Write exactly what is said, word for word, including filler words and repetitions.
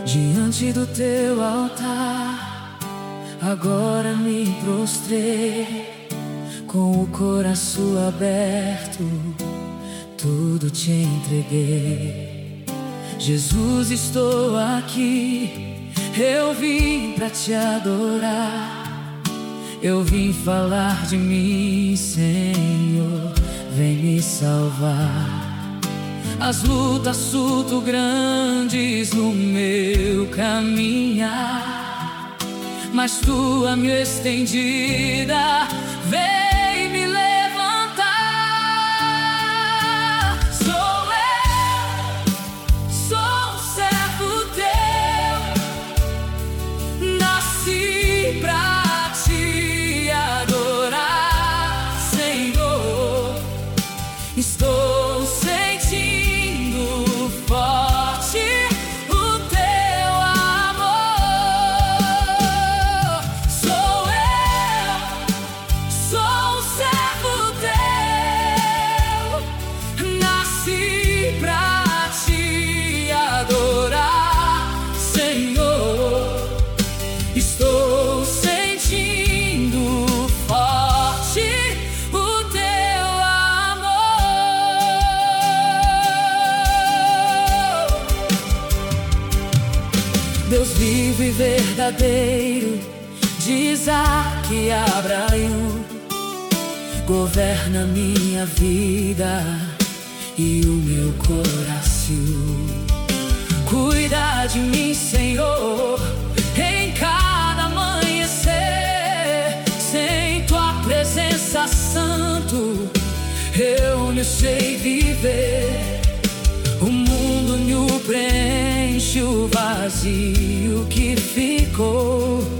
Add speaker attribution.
Speaker 1: Diante do teu altar, agora me prostrei, com o coração aberto, tudo te entreguei. Jesus, estou aqui, eu vim pra te adorar. Eu vim falar de mim, Senhor, vem me salvar. As lutas surto grandes no meu caminhar, mas tua mão estendida vem me levantar. Sou eu, sou um servo teu, nasci pra te adorar, Senhor. Estou sentindo forte o teu amor. Sou eu, sou um servo teu, nasci pra te adorar, Senhor. Estou sentindo forte o teu amor. Deus vivo e verdadeiro, de Isaac e Abraão, governa minha vida e o meu coração. Cuida de mim, Senhor, em cada amanhecer. Sem tua presença, Santo, eu não sei viver. O mundo me preenche, o vazio que ficou